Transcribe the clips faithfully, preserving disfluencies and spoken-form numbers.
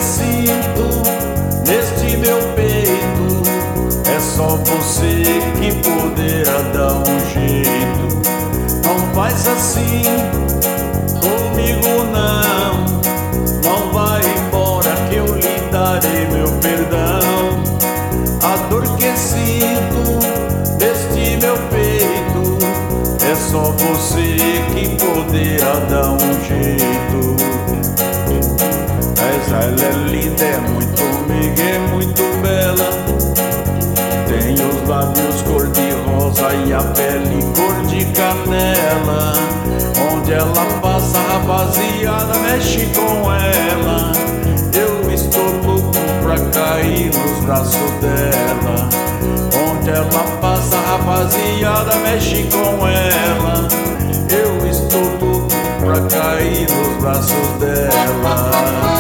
sinto neste meu peito, é só você que poderá dar um jeito. Não faz assim comigo não, não vai embora que eu lhe darei meu perdão. A dor que sinto neste meu peito, é só você que poderá dar um jeito. Mas ela é linda, é muito meiga, é muito bela. Tem os lábios cor de rosa e a pele cor de canela. Onde ela passa, a rapaziada mexe com ela. Eu estou louco pra cair nos braços dela. Onde ela passa, a rapaziada mexe com ela. Eu estou louco pra cair nos braços dela.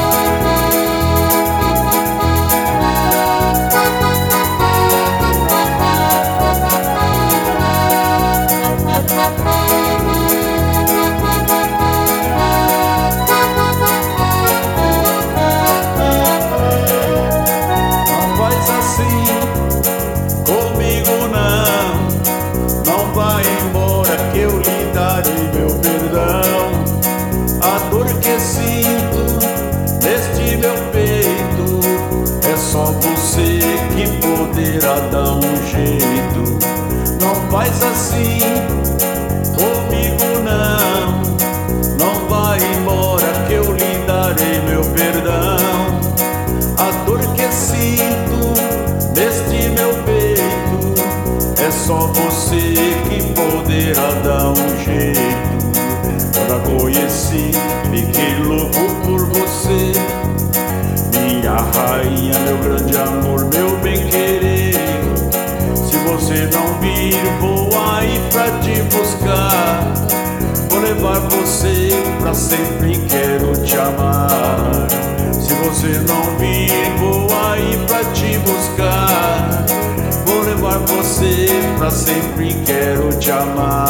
Comigo não, não vai embora que eu lhe darei meu perdão. A dor que sinto neste meu peito, é só você que poderá dar um jeito. Não faz assim comigo não, não vai embora que eu lhe darei meu perdão. A dor que sinto neste meu peito, é só você que poderá dar um jeito. Quando a conheci, fiquei louco por você, minha rainha, meu grande amor, meu bem-querer. Se você não vir, vou aí pra te buscar. Vou levar você pra sempre, quero te amar. Se você não vir, vou aí pra te buscar. Vou levar você pra sempre, quero te amar.